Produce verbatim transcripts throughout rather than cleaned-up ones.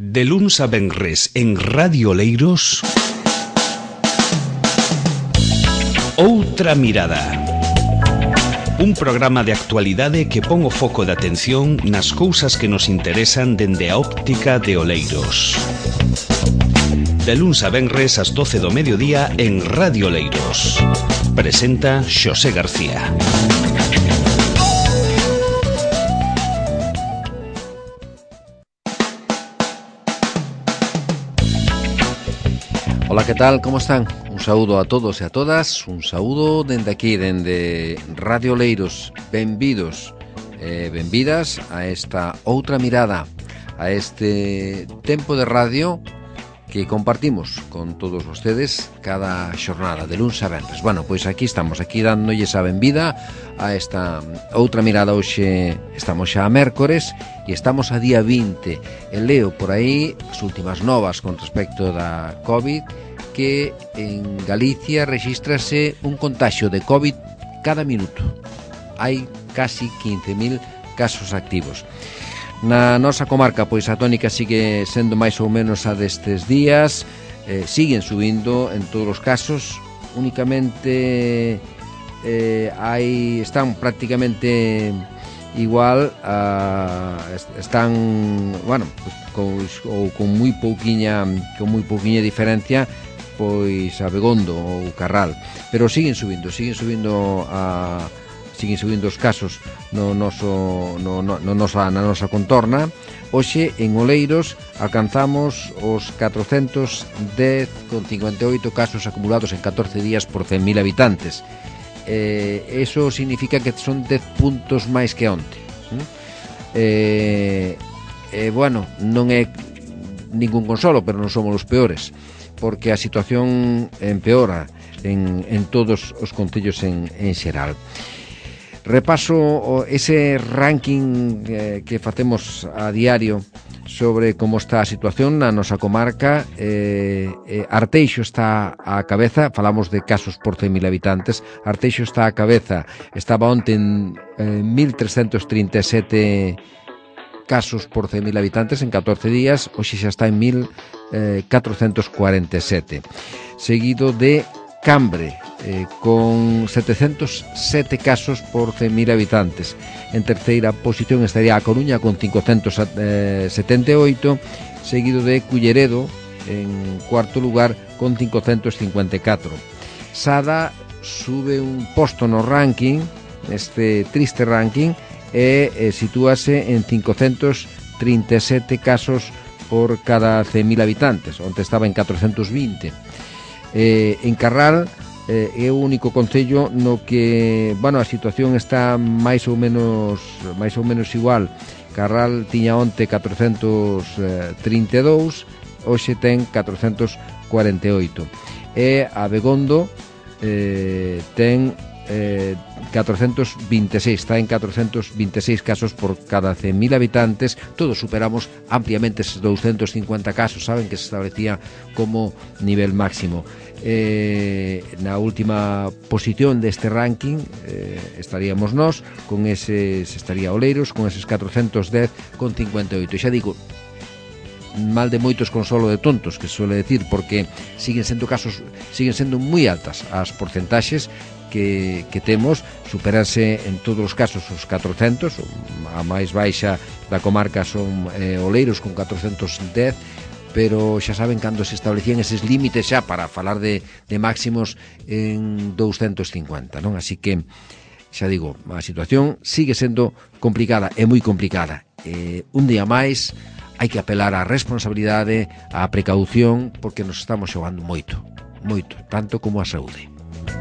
De luns a venres en Radio Oleiros, Outra Mirada. Un programa de actualidade que pon o foco de atención nas cousas que nos interesan dende a óptica de Oleiros. De luns a venres ás doce do mediodía en Radio Oleiros. Presenta Xosé García. Ola, que tal? Como están? Un saúdo a todos e a todas, un saúdo dende aquí, dende Radio Oleiros. Benvidos e eh, benvidas a esta outra mirada, a este tempo de radio que compartimos con todos vostedes cada xornada, de luns a venres. Bueno, pois aquí estamos, aquí dándolles a benvida a esta outra mirada. Hoxe estamos xa a mércores e estamos a día vinte. E leo por aí as últimas novas con respecto da COVID, que en Galicia rexístrase un contaxio de COVID cada minuto. Hai casi quince mil casos activos. Na nosa comarca, pois a tónica sigue sendo máis ou menos a destes días, eh, siguen subindo en todos os casos, únicamente eh, hai, están prácticamente igual a, están, bueno, pues, ou con moi pouquiña con moi pouquiña diferencia, pois a Begondo ou Carral, pero siguen subindo, siguen subindo a siguen subindo os casos no noso, no, no, no nosa, na nosa contorna. Hoxe, en Oleiros, alcanzamos os catrocentos dez con cincuenta e oito casos acumulados en catorce días por cen mil habitantes. Eh, eso significa que son dez puntos máis que onte. Eh, eh, bueno, non é ningún consolo, pero non somos os peores, porque a situación empeora en, en todos os concellos en, en xeral. Repaso ese ranking eh, que facemos a diario sobre como está a situación na nosa comarca. eh, eh, Arteixo está á cabeza, falamos de casos por cen mil habitantes. Arteixo está á cabeza, estaba onte en eh, mil trescentos trinta e sete casos por cen mil habitantes en catorce días, hoxe xa está en mil catrocentos cuarenta e sete, seguido de Cambre, eh, con setecentos sete casos por cen mil habitantes. En terceira posición estaría A Coruña con cincocentos setenta e oito, seguido de Culleredo en cuarto lugar con cincocentos cincuenta e catro. Sada sube un posto no ranking, este triste ranking, e eh, sitúase en cincocentos trinta e sete casos por cada cen mil habitantes, onde estaba en catrocentos vinte. Eh, en Carral eh, é o único concello no que, bueno, a situación está máis ou menos máis ou menos igual. Carral tiña onte catrocentos trinta e dous, hoxe ten catrocentos cuarenta e oito. E a Begondo eh, ten eh, catrocentos vinte e seis, está en catrocentos vinte e seis casos por cada cen mil habitantes. Todos superamos ampliamente esos douscentos cincuenta casos, saben, que se establecía como nivel máximo. Eh, na última posición deste ranking eh, estaríamos nós, con eses, estaría Oleiros con eses catrocentos dez con cincuenta e oito. Xa digo, mal de moitos consolo de tontos, que se suele decir, porque siguen sendo casos, siguen sendo moi altas as porcentaxes que, que temos. Superarse en todos os casos os catrocentos, a máis baixa da comarca son eh, Oleiros con catrocentos dez, pero xa saben cando se establecían eses límites xa para falar de, de máximos en douscentos cincuenta, non? Así que, xa digo, a situación sigue sendo complicada, é moi complicada. Eh, un día máis hai que apelar á responsabilidade, á precaución, porque nos estamos xogando moito, moito, tanto como a saúde.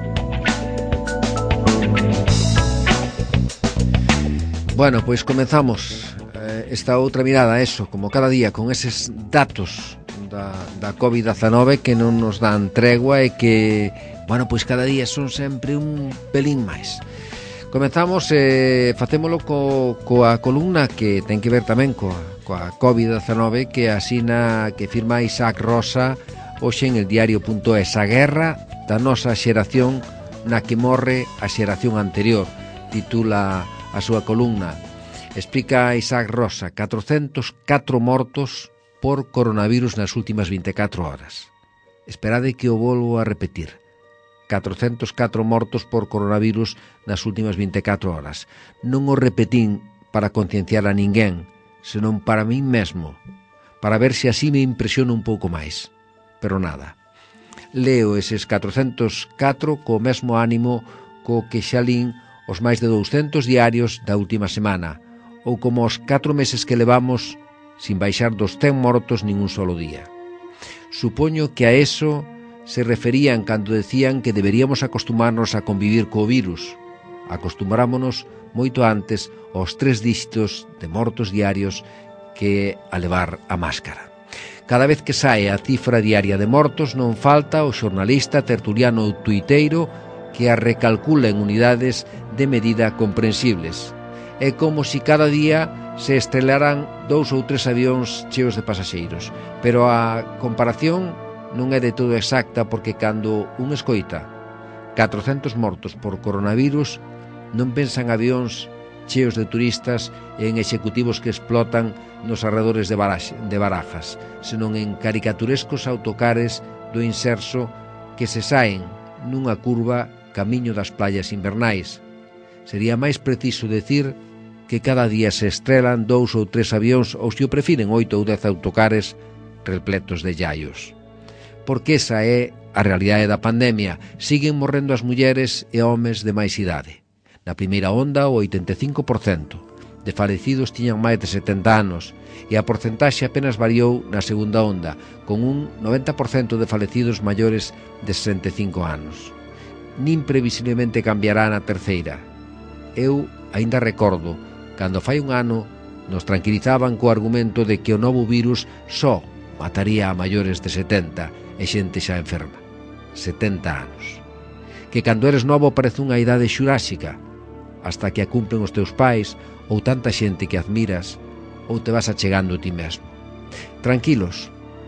Bueno, pois comenzamos esta outra mirada, eso, como cada día, con eses datos da, da covid dezanove que non nos dan tregua e que, bueno, pois cada día son sempre un pelín máis. Comenzamos, eh, facémolo co, coa columna que ten que ver tamén coa, coa covid dezanove, que asina, que firma Isaac Rosa hoxe en el diario.es, a guerra da nosa xeración na que morre a xeración anterior, titula a súa columna. Explica Isaac Rosa, catrocentos catro mortos por coronavirus nas últimas vinte e catro horas. Esperade que o volvo a repetir. catrocentos e catro mortos por coronavirus nas últimas vinte e catro horas. Non o repetín para concienciar a ninguén, senón para min mesmo, para ver se así me impresiona un pouco máis. Pero nada. Leo eses catrocentos e catro co mesmo ánimo co que xa lín os máis de douscentos diarios da última semana, ou como os catro meses que levamos sin baixar dos cen mortos nin un solo día. Supoño que a eso se referían cando decían que deberíamos acostumarnos a convivir co virus. Acostumbrámonos moito antes aos tres díxitos de mortos diarios que a levar a máscara. Cada vez que sae a cifra diaria de mortos non falta o xornalista, tertuliano ou tuiteiro que a recalcula en unidades de medida comprensibles. É como se cada día se estrelaran dous ou tres avións cheos de pasaxeiros. Pero a comparación non é de todo exacta porque cando un escoita catrocentos mortos por coronavirus non pensan avións cheos de turistas e en executivos que explotan nos arredores de, Barax, de Barajas, senón en caricaturescos autocares do inserso que se saen nunha curva camiño das playas invernais. Sería máis preciso decir que cada día se estrelan dous ou tres avións ou, se o prefiren, oito ou dez autocares repletos de iaios. Porque esa é a realidade da pandemia. Siguen morrendo as mulleres e homes de máis idade. Na primeira onda, o oitenta e cinco por cento de falecidos tiñan máis de setenta anos e a porcentaxe apenas variou na segunda onda, con un noventa por cento de falecidos maiores de sesenta e cinco anos. Nin previsiblemente cambiará na terceira. Eu aínda recordo cando fai un ano nos tranquilizaban co argumento de que o novo virus só mataría a maiores de setenta e xente xa enferma. setenta anos. Que cando eres novo parece unha idade xurásica, hasta que a cumplen os teus pais ou tanta xente que admiras, ou te vas achegando a ti mesmo. Tranquilos,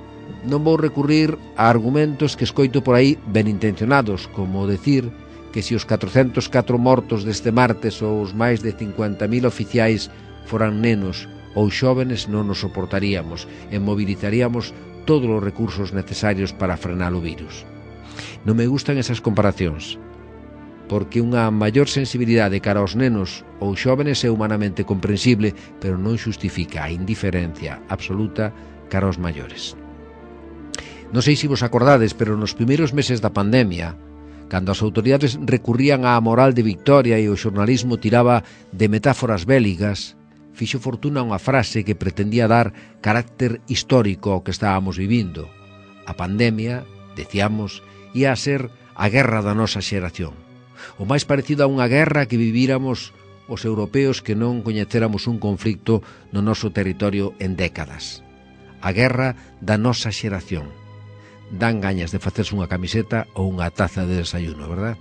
non vou recurrir a argumentos que escoito por aí ben intencionados, como decir que se os catrocentos e catro mortos deste martes ou os máis de cincuenta mil oficiais foran nenos ou xóvenes non nos soportaríamos e movilizaríamos todos os recursos necesarios para frenar o virus. Non me gustan esas comparacións, porque unha maior sensibilidade cara aos nenos ou xóvenes é humanamente comprensible, pero non xustifica a indiferencia absoluta cara aos maiores. Non sei se vos acordades, pero nos primeiros meses da pandemia, cando as autoridades recurrían á moral de victoria e o xornalismo tiraba de metáforas bélicas, fixo fortuna unha frase que pretendía dar carácter histórico ao que estábamos vivindo. A pandemia, decíamos, ia a ser a guerra da nosa xeración. O máis parecido a unha guerra que vivíramos os europeos que non coñecéramos un conflicto no noso territorio en décadas. A guerra da nosa xeración. Dan gañas de facerse unha camiseta ou unha taza de desayuno, verdad?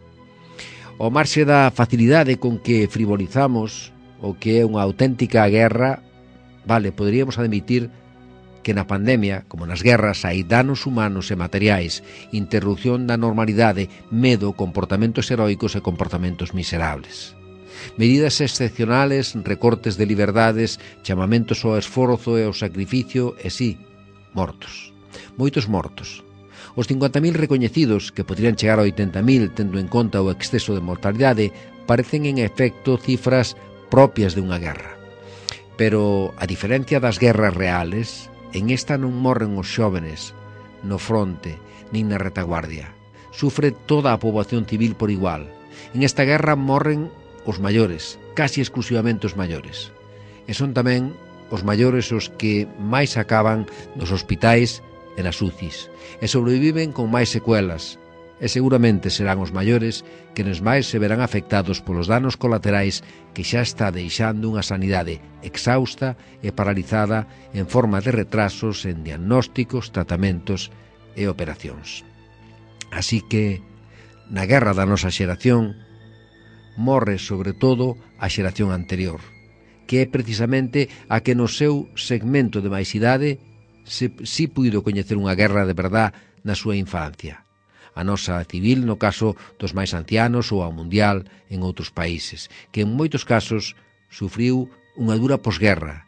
O marxe da facilidade con que frivolizamos o que é unha auténtica guerra, vale, poderíamos admitir que na pandemia, como nas guerras, hai danos humanos e materiais, interrupción da normalidade, medo, comportamentos heroicos e comportamentos miserables. Medidas excepcionales, recortes de liberdades, chamamentos ao esforzo e ao sacrificio, e sí, mortos. Moitos mortos. Os cincuenta mil recoñecidos, que poderían chegar a oitenta mil tendo en conta o exceso de mortalidade, parecen en efecto cifras propias de unha guerra. Pero, a diferencia das guerras reales, en esta non morren os xóvenes no fronte nin na retaguardia. Sufre toda a poboación civil por igual. En esta guerra morren os maiores, casi exclusivamente os maiores. E son tamén os maiores os que máis acaban nos hospitais e nas U C Is, e sobreviven con máis secuelas, e seguramente serán os maiores que nos máis se verán afectados polos danos colaterais que xa está deixando unha sanidade exhausta e paralizada en forma de retrasos en diagnósticos, tratamentos e operacións. Así que, na guerra da nosa xeración, morre sobre todo a xeración anterior, que é precisamente a que no seu segmento de máis idade se si puido coñecer unha guerra de verdad na súa infancia. A nosa civil no caso dos máis ancianos ou a mundial en outros países, que en moitos casos sufriu unha dura posguerra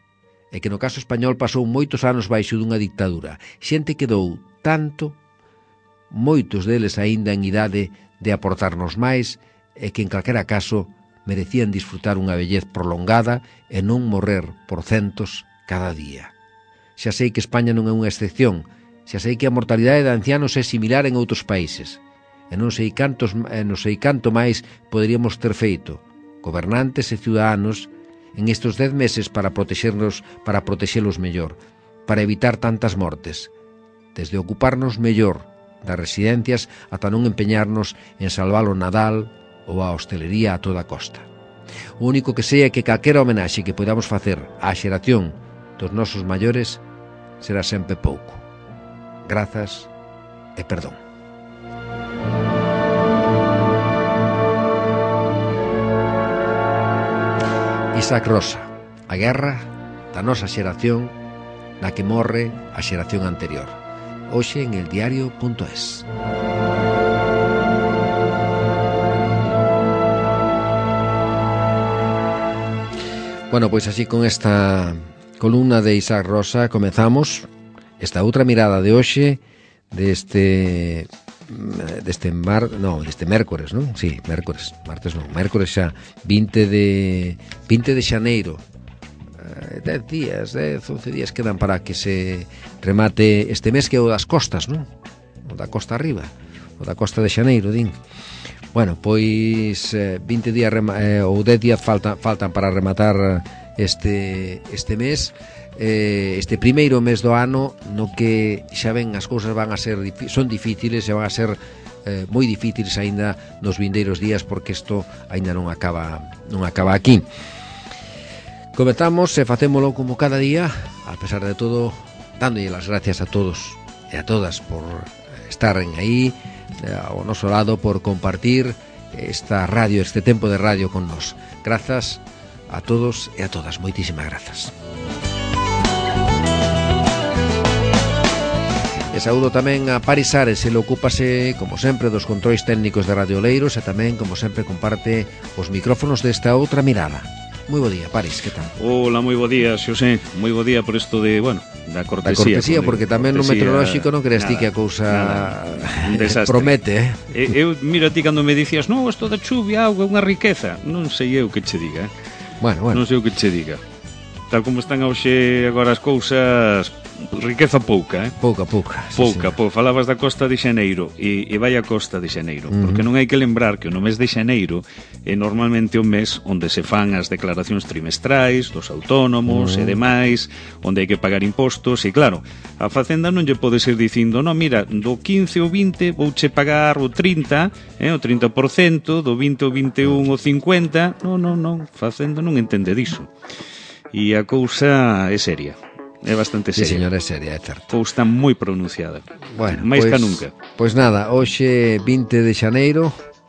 é que no caso español pasou moitos anos baixo dunha dictadura. Xente quedou tanto, moitos deles aínda en idade de aportarnos máis, e que en calquera caso merecían disfrutar unha vellez prolongada e non morrer por centos cada día. Xa sei que España non é unha excepción, xa sei que a mortalidade de ancianos é similar en outros países, e non sei cantos, e non sei canto máis poderíamos ter feito, gobernantes e ciudadanos, en estes dez meses para protexernos, para protexelos mellor, para evitar tantas mortes, desde ocuparnos mellor das residencias ata non empeñarnos en salvar o Nadal ou a hostelería a toda costa. O único que sei é que calquera homenaxe que podamos facer á xeración dos nosos maiores será sempre pouco. Grazas e perdón. Isaac Rosa, a guerra da nosa xeración na que morre a xeración anterior. Hoxe en eldiario punto es. Bueno, pois así con esta columna de Isaac Rosa comezamos esta outra mirada de hoxe deste deste mar, no, deste mércores, non? Sí, mércores, martes non, mércores xa vinte de vinte de xaneiro. dez días, dez, once días quedan para que se remate este mes que é o das costas, non? O da costa arriba, o da costa de xaneiro, din. Bueno, pois eh, vinte días eh, ou dez días falta, faltan para rematar este este mes, eh, este primeiro mes do ano, no que xa ven as cousas van a ser son difíciles e van a ser eh, moi difíciles aínda nos vindeiros días, porque isto aínda non acaba non acaba aquí. Comezamos e facémolo como cada día, a pesar de todo, dándolle las gracias a todos e a todas por estar en aí ao noso lado, por compartir esta radio, este tempo de radio con nós. Grazas a todos e a todas, moitísimas grazas. E saúdo tamén a Paris Ares, ele ocúpase, como sempre, dos controis técnicos de Radio Oleiros e tamén, como sempre, comparte os micrófonos desta outra mirada. Moi bo día, Paris, que tal? Hola, moi bo día, Xosé. Moi bo día por isto de, bueno, da cortesía. Da cortesía, porque tamén no meteorolóxico non creas ti que a cousa promete, eh? Eu, mira ti cando me dicías, non, isto da chuvia, auga, unha riqueza. Non sei eu que che diga, eh? Bueno, bueno. Non sei o que che diga. Tal como están hoxe agora as cousas, riqueza pouca, eh? Pouca, pouca. Pouca, sí, pouca. Falabas da Costa de Xaneiro e, e vai a Costa de Xaneiro, uh-huh. Porque non hai que lembrar que no mes de Xaneiro é normalmente o mes onde se fan as declaracións trimestrais dos autónomos uh-huh. e demais, onde hai que pagar impostos, e claro, a Facenda non lle podes ir dicindo, no, mira, do quince ao vinte vouche pagar o trinta, eh, o trinta por cento, do vinte ao vinte e un o cincuenta, non, non, non, Facenda non entende diso. E a cousa é seria. É bastante seria. Sí, señor, é seria, é certo. Ou está moi pronunciada. Bueno, máis pues, que nunca. Pois pues nada, hoxe vinte de xaneiro,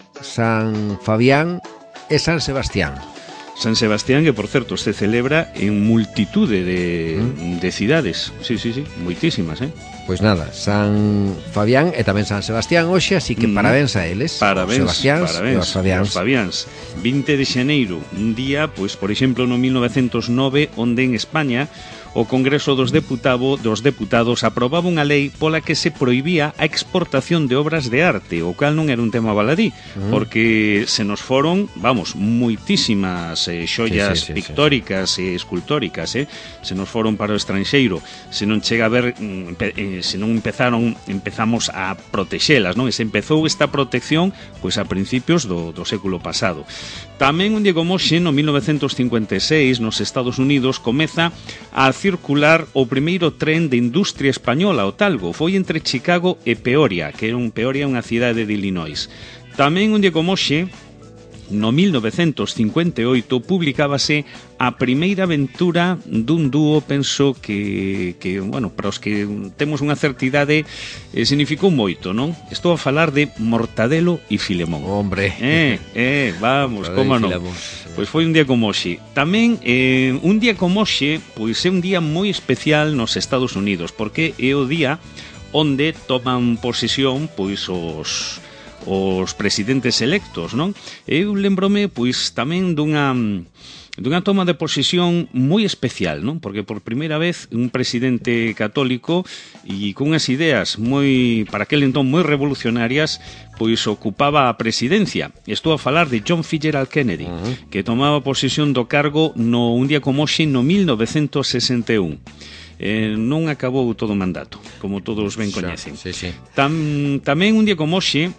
San Fabián e San Sebastián. San Sebastián, que por certo se celebra en multitude de, ¿Mm? de cidades. Sí, sí, sí, moitísimas, eh? Pois pues nada, San Fabián e tamén San Sebastián hoxe, así que mm. parabéns a eles. Parabéns, Sebastiáns parabéns, e os Fabiáns. Os Fabiáns. vinte de xaneiro, un día, pois, por exemplo, no mil novecentos nove, onde en España o Congreso dos Deputado, dos Deputados aprobaba unha lei pola que se prohibía a exportación de obras de arte, o cal non era un tema baladí, mm. porque se nos foron, vamos, moitísimas eh, xollas sí, sí, sí, pictóricas sí, sí. e escultóricas, eh? Se nos foron para o estranxeiro, se non chega a ver, eh, se non empezaron, empezamos a protexelas, non? E se empezou esta protección, pois a principios do, do século pasado. Tamén un día como hoxe, no mil novecentos cincuenta e seis, nos Estados Unidos, comeza a circular o primeiro tren de industria española, o Talgo. Foi entre Chicago e Peoria, que era un Peoria, unha cidade de Illinois. Tamén un día como hoxe, no mil novecentos cincuenta e oito, publicábase a primeira aventura dun dúo, penso que, que bueno, para os que temos unha certa idade, eh, significou moito, non? Estou a falar de Mortadelo e Filemón. Hombre. Eh, eh, vamos, como non? Pois foi un día como hoxe. Tamén, eh, un día como hoxe, pois é un día moi especial nos Estados Unidos, porque é o día onde toman posesión, pois, os... os presidentes electos, non? Eu lembrome, pois, tamén dunha dunha toma de posesión moi especial, non? Porque por primeira vez un presidente católico e con unhas ideas moi, para aquel entón, moi revolucionarias, pois ocupaba a presidencia. Estou a falar de John Fitzgerald Kennedy, uh-huh. que tomaba posesión do cargo no un día como hoxe no mil novecientos sesenta e un. Eh, non acabou todo o mandato, como todos ben coñecen. Sí, sí. Tam, tamén un día como hoxe,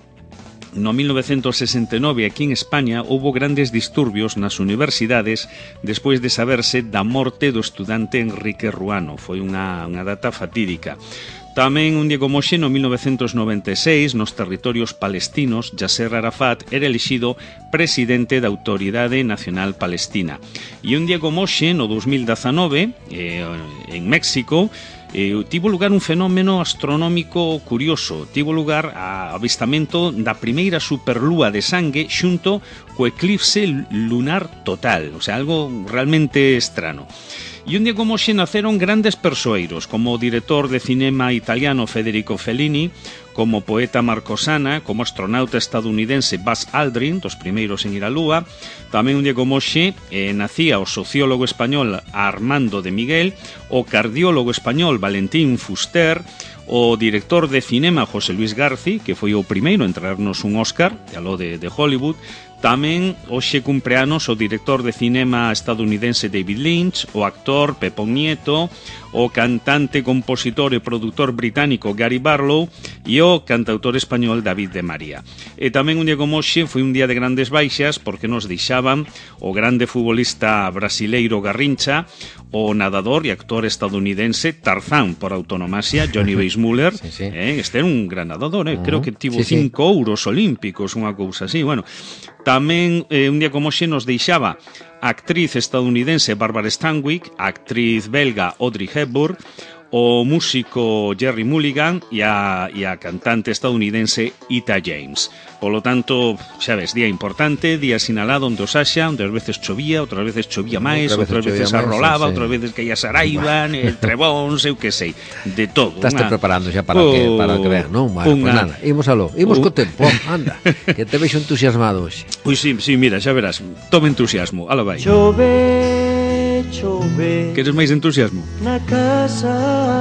no mil novecientos sesenta e nove, aquí en España, houbo grandes disturbios nas universidades despois de saberse da morte do estudante Enrique Ruano. Foi unha, unha data fatídica. Tamén un día como hoxe, no mil novecientos noventa e seis, nos territorios palestinos, Yasser Arafat era elixido presidente da Autoridade Nacional Palestina. E un día como hoxe, no dos mil dezanove, eh, en México, Eh, tivo lugar un fenómeno astronómico curioso. Tivo lugar a avistamento da primeira superlúa de sangue xunto co eclipse lunar total, o sea, algo realmente estrano. E un día como hoxe naceron grandes persoeiros, como o director de cinema italiano Federico Fellini, como poeta Marco Sana, como astronauta estadounidense Buzz Aldrin, dos primeiros en ir á Lúa. Tamén un día como hoxe eh, nacía o sociólogo español Armando de Miguel, o cardiólogo español Valentín Fuster, o director de cinema José Luis Garci, que foi o primeiro en traernos un Óscar, aló de, de Hollywood. Tamén hoxe cumpre anos o director de cinema estadounidense David Lynch, o actor Pepón Nieto, o cantante, compositor e produtor británico Gary Barlow e o cantautor español David de María. E tamén un día como hoxe foi un día de grandes baixas porque nos deixaban o grande futbolista brasileiro Garrincha, o nadador e actor estadounidense Tarzán por autonomasia, Johnny Weissmuller. Sí, sí. Eh, este era un gran nadador, eh? uh-huh. Creo que tivo sí, cinco sí. ouros olímpicos, unha cousa así. Bueno, tamén eh, un día como hoxe nos deixaba a actriz estadounidense Barbara Stanwyck, a actriz belga Audrey Hepburn, o músico Jerry Mulligan e a, e a cantante estadounidense Etta James. Polo tanto, xa ves, día importante, día sinalado onde os haxa, onde as veces chovía, outras veces chovía máis, outras veces, veces arrolaba, sí. outras veces caía saraiban, el trebón, sei o que sei, de todo. Estás te preparando xa para, oh, que, para que vean, non? Bueno, pues nada, imos aló, imos oh. co tempo, anda, que te vexo entusiasmado hoxe. Ui, sí, sí, mira, xa verás, toma entusiasmo, ala vai. Chove, chove. Queres máis entusiasmo? Na casa.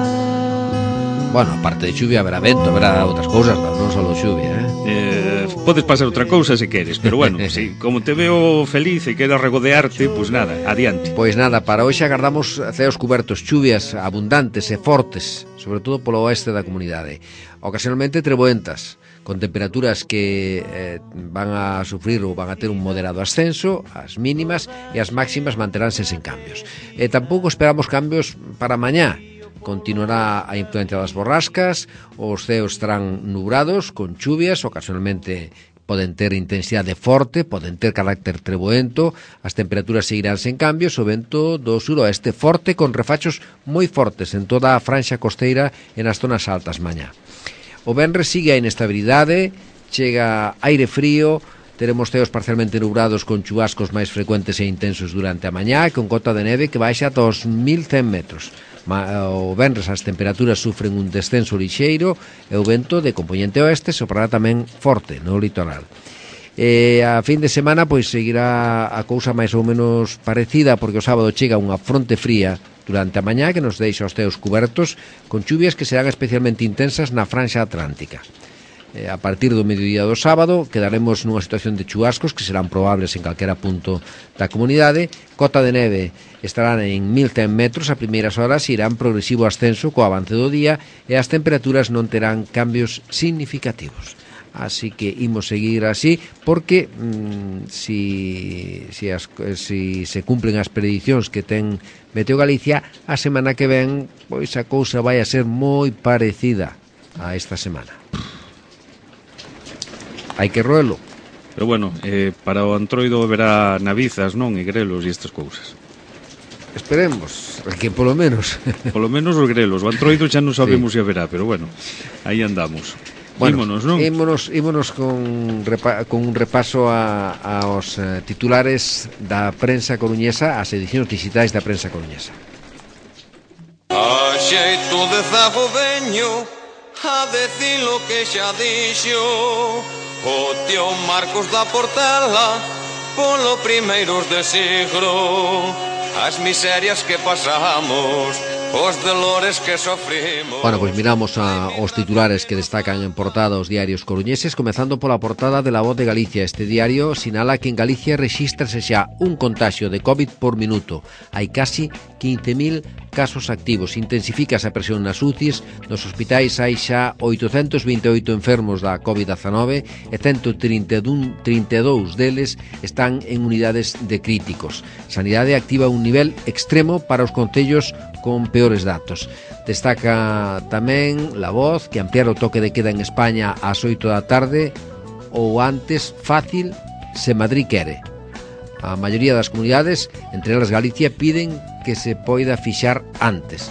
Bueno, aparte de chuvia, haberá vento, haberá outras cousas, non só chuvia, eh? eh podes pasar outra cousa se queres, pero bueno, si, como te veo feliz e queres regodearte, pois pues nada, adiante. Pois nada, para hoxe agardamos ceos cubertos, chuvias abundantes e fortes, sobre todo polo oeste da comunidade. Ocasionalmente treboentas, con temperaturas que eh, van a sufrir ou van a ter un moderado ascenso, as mínimas e as máximas manteránse sen cambios. E tampouco esperamos cambios para mañá. Continuará a influencia das borrascas, os ceos estarán nubrados, con chuvias, ocasionalmente poden ter intensidade forte, poden ter carácter treboento, as temperaturas seguirán sen cambios, o vento do suroeste forte con refachos moi fortes en toda a franxa costeira e nas zonas altas mañá. O venres sigue a inestabilidade, chega aire frío, teremos ceos parcialmente nubrados con chubascos máis frecuentes e intensos durante a mañá e con cota de neve que baixa ata os mil cen metros. O venres as temperaturas sufren un descenso lixeiro e o vento de compoñente oeste soprará tamén forte no litoral. E a fin de semana pois seguirá a cousa máis ou menos parecida porque o sábado chega unha fronte fría durante a mañá que nos deixa os ceos cubertos con chuvias que serán especialmente intensas na franxa atlántica. Eh, a partir do mediodía do sábado quedaremos nunha situación de chubascos que serán probables en calquera punto da comunidade. Cota de neve estará en mil cen metros a primeiras horas e irán progresivo ascenso co avance do día e as temperaturas non terán cambios significativos. Así que imos seguir así porque mmm, si, si, as, si se cumplen as predicións que ten Meteo Galicia, a semana que ven pois a cousa vai a ser moi parecida a esta semana. Hai que roelo. Pero bueno, eh, para o antroido verá navizas, non? E grelos e estas cousas. Esperemos, que polo menos. Polo menos os grelos. O antroido xa non sabemos sí. se verá, pero bueno, aí andamos. Bueno, ímonos, non? Ímonos, ímonos con, repa, con un repaso a, aos eh, titulares da prensa coruñesa, as edicións digitais da prensa coruñesa. A xeito de zago veño a decir lo que xa dixo o tío Marcos da Portela polo primeiros de siglo. As miserias que pasamos, os dolores que sofrimos. Bueno, pois miramos a, os titulares que destacan en portada os diarios coruñeses, comezando pola portada de La Voz de Galicia. Este diario sinala que en Galicia rexístrase xa un contagio de COVID por minuto. Hai casi quince mil casos activos. Intensifícase a presión nas U C Is. Nos hospitais hai xa oitocentos vinte e oito enfermos da COVID dezanove e ciento trinta e dous deles están en unidades de críticos. Sanidade activa un nivel extremo para os concellos con peores datos. Destaca tamén La Voz que ampliar o toque de queda en España ás oito da tarde ou antes fácil se Madrid quere. A maioría das comunidades, entre elas Galicia, piden que se poida fixar antes.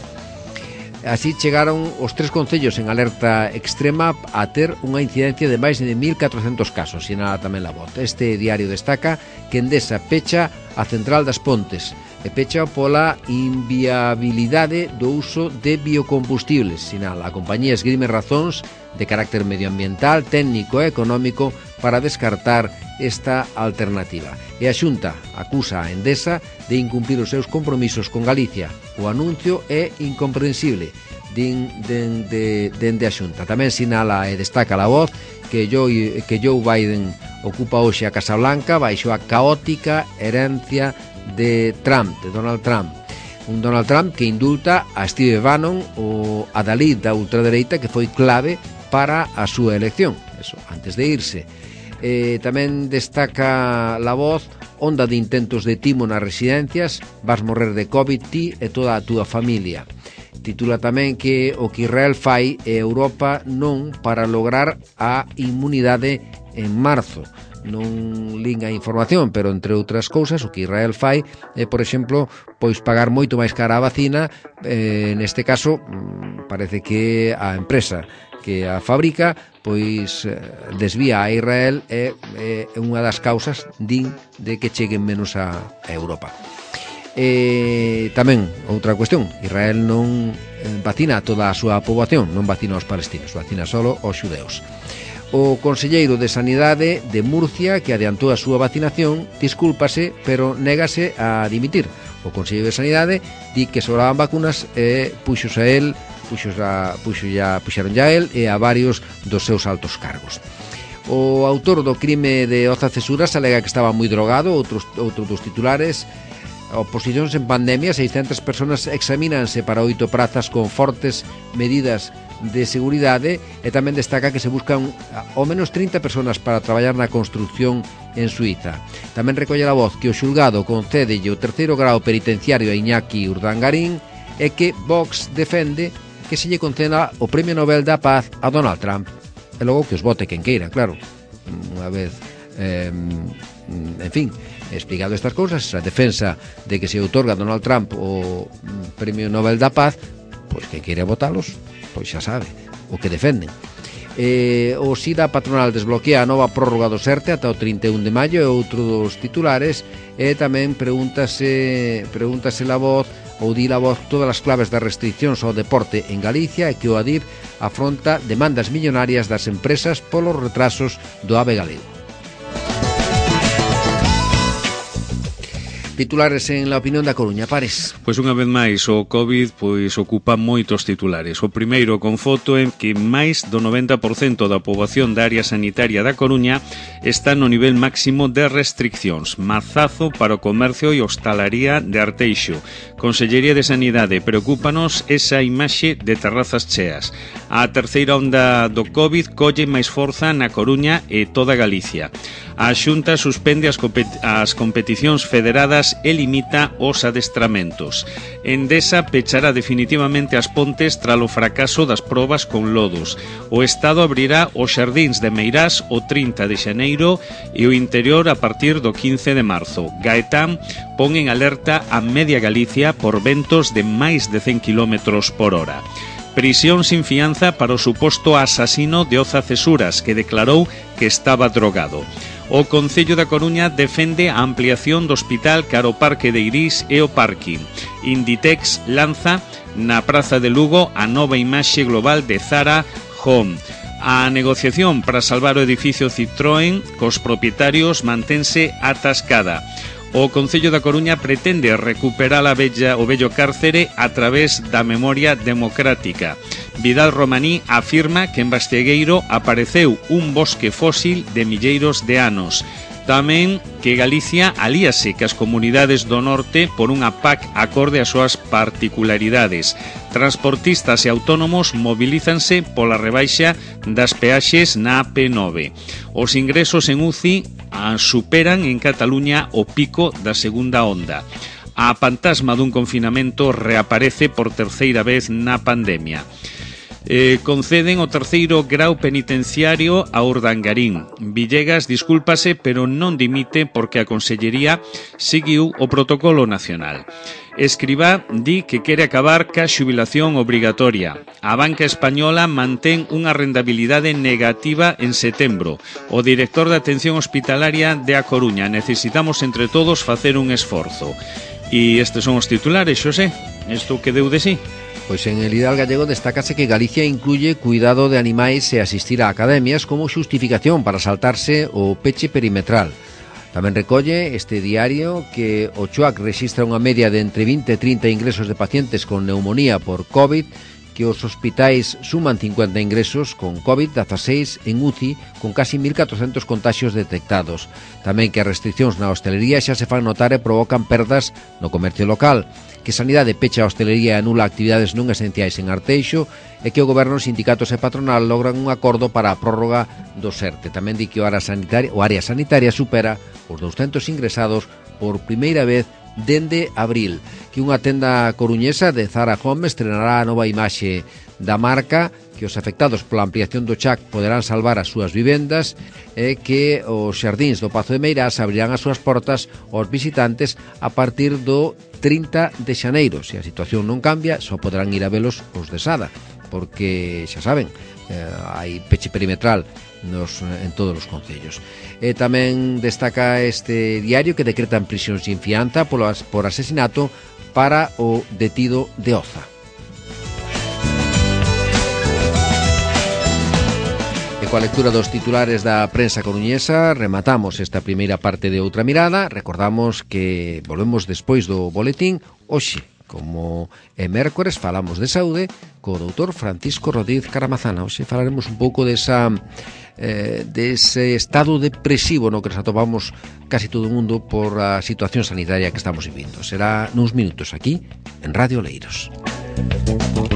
Así chegaron os tres concellos en alerta extrema a ter unha incidencia de máis de mil catrocentos casos, sinala tamén La Voz. Este diario destaca que Endesa pecha a central das Pontes e pecha pola inviabilidade do uso de biocombustibles, sinala. A compañía esgrime razóns de carácter medioambiental, técnico e económico para descartar esta alternativa. E a Xunta acusa a Endesa de incumplir os seus compromisos con Galicia. O anuncio é incomprensible, din dende de, de a Xunta. Tamén sinala e destaca La Voz que Joe, que Joe Biden ocupa hoxe a Casa Blanca baixo a caótica herencia de Trump, de Donald Trump. Un Donald Trump que indulta a Steve Bannon, o adalid da ultradereita que foi clave para a súa elección, eso, antes de irse. Eh, tamén destaca La Voz onda de intentos de timo nas residencias, vas morrer de COVID ti e toda a túa familia. Titula tamén que o que Israel fai e Europa non para lograr a inmunidade en marzo. Non lin a información, pero entre outras cousas o que Israel fai é, por exemplo, pois pagar moito máis cara a vacina, eh, neste caso parece que a empresa que a fabrica pois desvía a Israel e é unha das causas, din, de que cheguen menos a, a Europa. E tamén outra cuestión, Israel non vacina a toda a súa poboación, non vacina aos palestinos, vacina solo aos xudeus. O conselleiro de Sanidade de Murcia, que adiantou a súa vacinación, discúlpase, pero négase a dimitir. O conselleiro de Sanidade di que sobraban vacunas e puxos a el, puxos a, puxo ya, puxaron ya a el e a varios dos seus altos cargos. O autor do crime de Oza Cesuras alega que estaba moi drogado. Outros, outros dos titulares: oposicións en pandemia, seiscentas personas examínanse para oito prazas con fortes medidas de seguridade, e tamén destaca que se buscan ao menos trinta personas para traballar na construcción en Suiza. Tamén recolle La Voz que o xulgado concede o terceiro grao penitenciario a Iñaki Urdangarín e que Vox defende que se lle conceda o Premio Nobel da Paz a Donald Trump. E logo que os vote quen queira, claro. Unha vez, eh, en fin, explicado estas cousas, a defensa de que se outorga a Donald Trump o Premio Nobel da Paz, pois que queira votalos, pois xa sabe o que defenden. Eh, o SIDA patronal desbloquea a nova prórroga do SERTE ata o trinta e un de maio, é outro dos titulares. E tamén pregúntase pregúntase La Voz, ou di La Voz, todas as claves das restriccións ao deporte en Galicia, e que o ADIF afronta demandas millonarias das empresas polos retrasos do AVE galego. Titulares en La Opinión da Coruña, Pares. Pois unha vez máis o COVID pois ocupa moitos titulares. O primeiro con foto en que máis do noventa por cento da poboación da área sanitaria da Coruña está no nivel máximo de restriccións. Mazazo para o comercio e hostalaría de Arteixo. Consellería de Sanidade, preocúpanos esa imaxe de terrazas cheas. A terceira onda do COVID colle máis forza na Coruña e toda Galicia. A Xunta suspende as, compet- as competicións federadas e limita os adestramentos. Endesa pechará definitivamente as Pontes tras o fracaso das probas con lodos. O Estado abrirá os xardíns de Meirás o trinta de xaneiro e o interior a partir do quince de marzo. Gaetán pon en alerta a media Galicia por ventos de máis de cen kilómetros por hora. Prisión sin fianza para o suposto asasino de Oza Cesuras, que declarou que estaba drogado. O Concello da Coruña defende a ampliación do hospital cara ao Parque de Irís e o Parking. Inditex lanza na Praza de Lugo a nova imaxe global de Zara Home. A negociación para salvar o edificio Citroën cos propietarios mantense atascada. O Concello da Coruña pretende recuperar a bella, o vello cárcere a través da memoria democrática. Vidal Romaní afirma que en Bastegueiro apareceu un bosque fósil de milleiros de anos. Tamén que Galicia alíase cas comunidades do norte por unha P A C acorde ás súas particularidades. Transportistas e autónomos mobilízanse pola rebaixa das peaxes na A P nove. Os ingresos en U C I superan en Cataluña o pico da segunda onda. A pantasma dun confinamento reaparece por terceira vez na pandemia. Eh, conceden o terceiro grau penitenciario a Urdangarín. Villegas discúlpase, pero non dimite porque a Consellería seguiu o protocolo nacional. Escribá di que quere acabar ca xubilación obrigatoria. A banca española mantén unha rentabilidade negativa en setembro. O director de atención hospitalaria de A Coruña: necesitamos entre todos facer un esforzo. E estes son os titulares, Xosé. Isto que deu de sí? Pois en el Ideal Gallego destácase que Galicia incluye cuidado de animais e asistir a academias como xustificación para saltarse o peche perimetral. Tamén recolle este diario que o Chuac rexistra unha media de entre vinte e trinta ingresos de pacientes con neumonía por COVID, que os hospitais suman cincuenta ingresos con COVID dieciséis en U C I, con casi mil catrocentos contaxios detectados. Tamén que as restriccións na hostelería xa se fan notar e provocan perdas no comercio local, que Sanidade pecha a hostelería e anula actividades non esenciais en Arteixo, e que o goberno, sindicatos e patronal logran un acordo para a prórroga do SERTE. Tamén di que o área sanitaria, o área sanitaria supera os douscentos ingresados por primeira vez dende abril. Que unha tenda coruñesa de Zara Home estrenará a nova imaxe da marca, que os afectados pola ampliación do Chac poderán salvar as súas vivendas, e que os xardíns do Pazo de Meirás abrirán as súas portas aos visitantes a partir do trinta de xaneiro. Se a situación non cambia, só poderán ir a velos os de Sada, porque, xa saben, eh, hai peche perimetral nos, en todos os concellos. E tamén destaca este diario que decretan prisión sin fianza por, por asesinato para o detido de Oza. Coa lectura dos titulares da prensa coruñesa rematamos esta primeira parte de Outra Mirada. Recordamos que volvemos despois do boletín. Hoxe, como é mércores, falamos de saúde co doutor Francisco Rodríguez Caramazana. Hoxe falaremos un pouco desa, eh, dese estado depresivo no que nos atopamos casi todo o mundo por a situación sanitaria que estamos vivindo. Será nuns minutos aquí en Radio Oleiros.